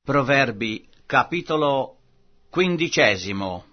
Proverbi, capitolo 15.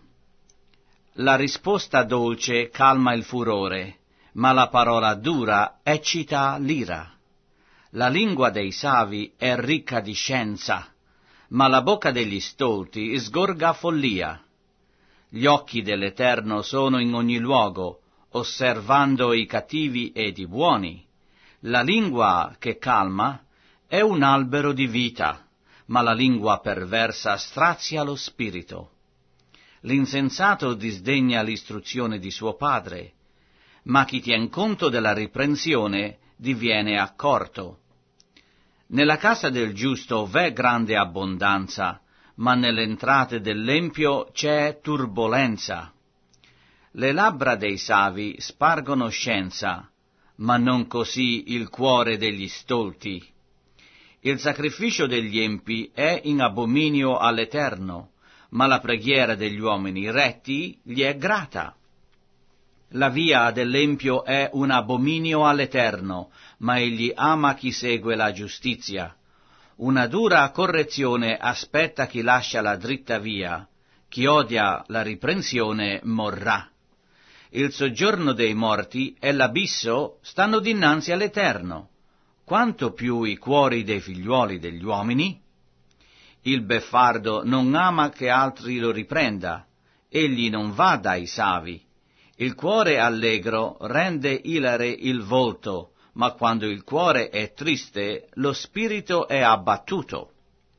La risposta dolce calma il furore, ma la parola dura eccita l'ira. La lingua dei savi è ricca di scienza, ma la bocca degli stolti sgorga follia. Gli occhi dell'Eterno sono in ogni luogo, osservando i cattivi ed i buoni. La lingua che calma è un albero di vita, ma la lingua perversa strazia lo spirito. L'insensato disdegna l'istruzione di suo padre, ma chi tien conto della riprensione diviene accorto. Nella casa del giusto v'è grande abbondanza, ma nelle entrate dell'empio c'è turbolenza. Le labbra dei savi spargono scienza, ma non così il cuore degli stolti. Il sacrificio degli empi è in abominio all'Eterno, ma la preghiera degli uomini retti gli è grata. La via dell'empio è un abominio all'Eterno, ma egli ama chi segue la giustizia. Una dura correzione aspetta chi lascia la dritta via, chi odia la riprensione morrà. Il soggiorno dei morti e l'abisso stanno dinanzi all'Eterno, quanto più i cuori dei figliuoli degli uomini. Il beffardo non ama che altri lo riprenda, egli non va dai savi. Il cuore allegro rende ilare il volto, ma quando il cuore è triste, lo spirito è abbattuto.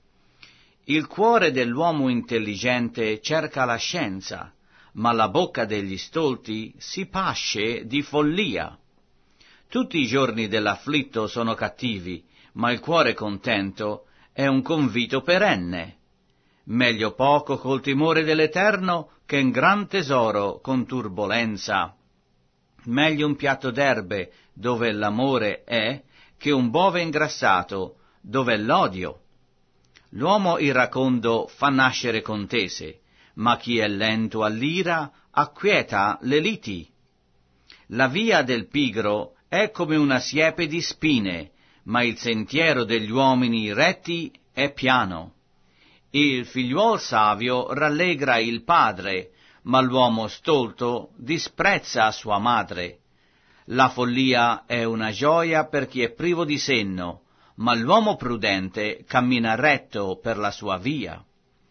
Il cuore dell'uomo intelligente cerca la scienza, ma la bocca degli stolti si pasce di follia. Tutti i giorni dell'afflitto sono cattivi, ma il cuore contento è un convito perenne. Meglio poco col timore dell'Eterno che un gran tesoro con turbolenza. Meglio un piatto d'erbe dove l'amore è che un bove ingrassato dove l'odio. L'uomo iracondo fa nascere contese, ma chi è lento all'ira acquieta le liti. La via del pigro è come una siepe di spine, ma il sentiero degli uomini retti è piano. Il figliuol savio rallegra il padre, ma l'uomo stolto disprezza sua madre. La follia è una gioia per chi è privo di senno, ma l'uomo prudente cammina retto per la sua via.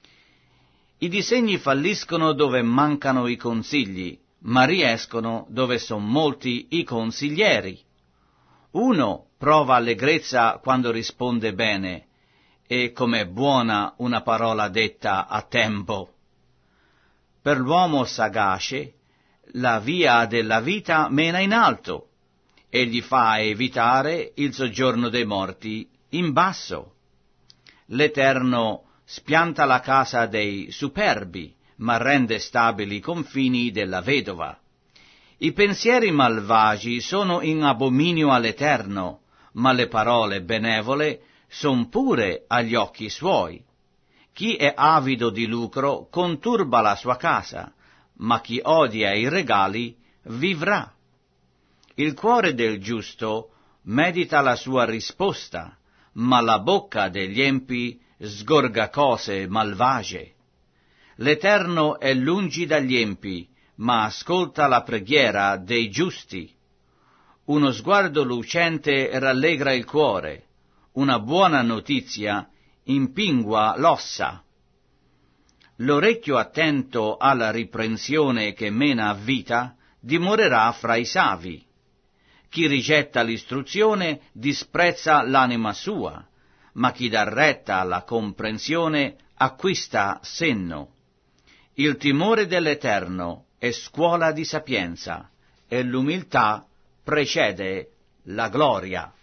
I disegni falliscono dove mancano i consigli, ma riescono dove son molti i consiglieri. Uno prova allegrezza quando risponde bene, e com'è buona una parola detta a tempo. Per l'uomo sagace, la via della vita mena in alto, e gli fa evitare il soggiorno dei morti in basso. L'Eterno spianta la casa dei superbi, ma rende stabili i confini della vedova. I pensieri malvagi sono in abominio all'Eterno, ma le parole benevole son pure agli occhi suoi. Chi è avido di lucro conturba la sua casa, ma chi odia i regali vivrà. Il cuore del giusto medita la sua risposta, ma la bocca degli empi sgorga cose malvagie. L'Eterno è lungi dagli empi, ma ascolta la preghiera dei giusti. Uno sguardo lucente rallegra il cuore, una buona notizia impingua l'ossa. L'orecchio attento alla riprensione che mena a vita dimorerà fra i savi. Chi rigetta l'istruzione disprezza l'anima sua, ma chi dà retta alla comprensione acquista senno. Il timore dell'Eterno è scuola di sapienza, e l'umiltà precede la gloria.